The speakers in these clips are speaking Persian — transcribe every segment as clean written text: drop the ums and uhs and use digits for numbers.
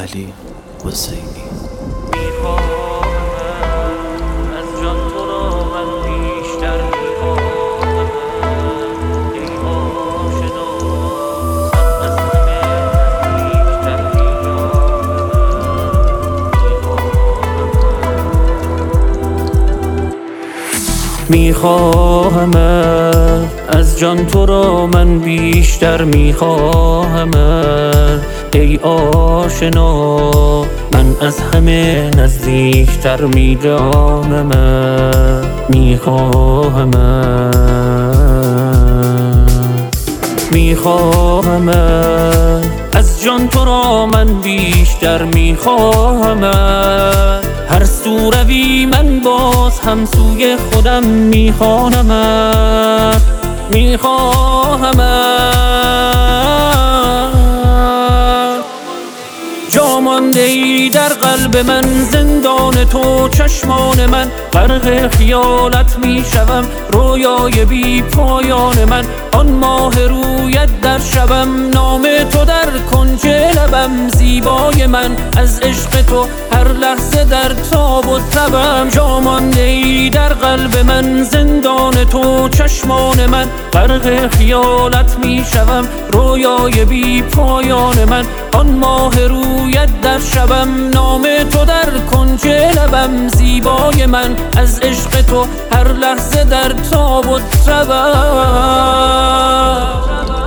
علی حسینی. میخواهم از جان تو را من بیشتر میخواهم ای آشنا، من از همه نزدیکتر میدانم. میخواهم از جان تو را من بیشتر میخواهم، هر سو روی من باز هم سوی خودم میخوانم. جا مانده ای در قلب من زندان تو، چشمان من غرق خیالت میشوم، رویای بی پایان من آن ماه رویت در شبم، نام تو در کنج لبم، زیبای من از عشق تو هر لحظه در تاب و تبم. جا مانده ای در قلب من زندان تو، چشمان من غرق خیالت میشوم، رویای بی پایان من آن ماه رویت در شبم، نام تو در کنج لبم، زیبای من از عشق تو هر لحظه در تاب و تبم.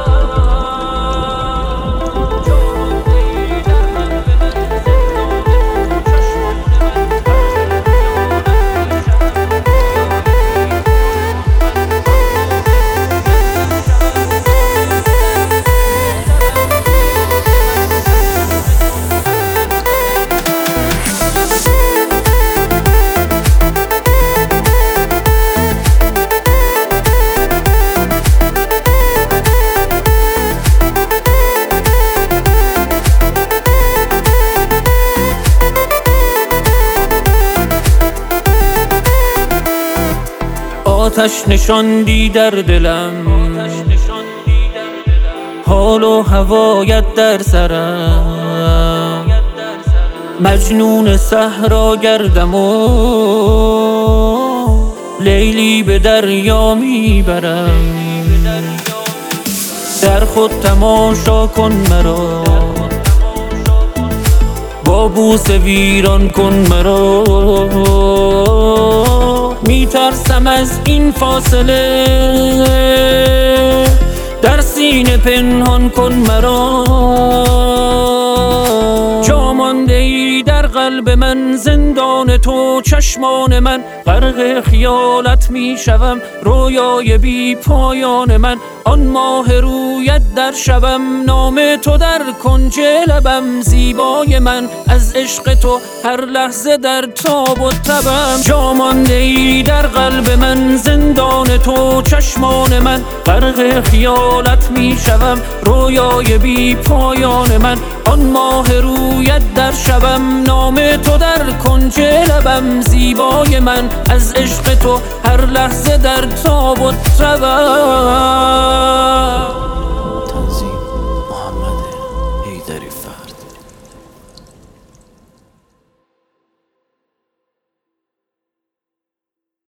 آتش نشاندی در دلم، حال و هوایت در سرم، مجنون صحرا گردم و لیلی به دریا میبرم. در خود تماشا کن مرا، با بوسه ویران کن مرا، میترسم از این فاصله، در سینه پنهان کن مرا. جا مانده ای در قلب من زندان تو، چشمان من غرق خیالت میشوم، رویای بی پایان من آن ماه رویت در شبم، نام تو در کنج لبم، زیبای من از عشق تو هر لحظه در تاب و تبم. جا مانده ای در قلب من زندان تو، چشمان من غرق خیالت میشوم، رویای بی پایان من آن ماه رویت در شبم، نام تو در کنج لبم، زیبای من از عشق تو هر لحظه در تاب و تبم.